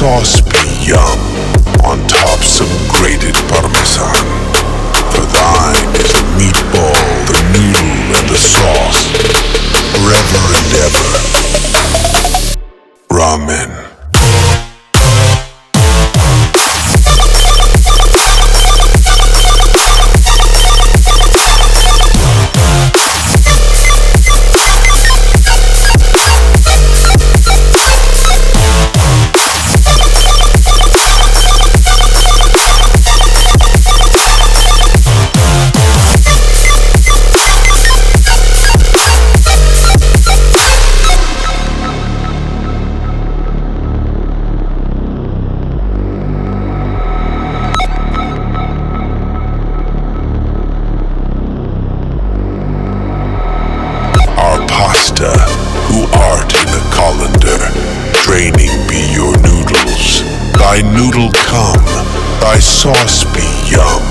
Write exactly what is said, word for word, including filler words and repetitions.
sauce be yum, on top some grated parmesan. For thine is the meatball, the noodle, and the sauce, forever and ever. Ramen. Who art in the colander, draining be your noodles. Thy noodle come, thy sauce be yum,